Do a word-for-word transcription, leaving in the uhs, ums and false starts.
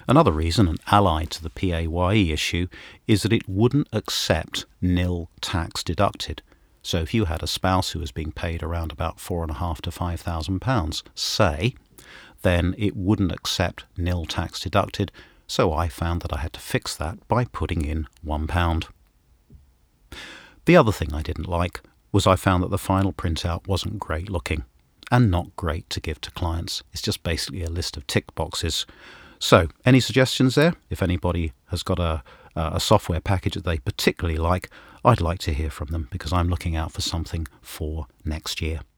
Another reason, and allied to the P A Y E issue, is that it wouldn't accept nil tax deducted. So if you had a spouse who was being paid around about four and a half to five thousand pounds, say, then it wouldn't accept nil tax deducted. So I found that I had to fix that by putting in one pound. The other thing I didn't like was I found that the final printout wasn't great looking and not great to give to clients. It's just basically a list of tick boxes. So, any suggestions there? If anybody has got a, a software package that they particularly like, I'd like to hear from them because I'm looking out for something for next year.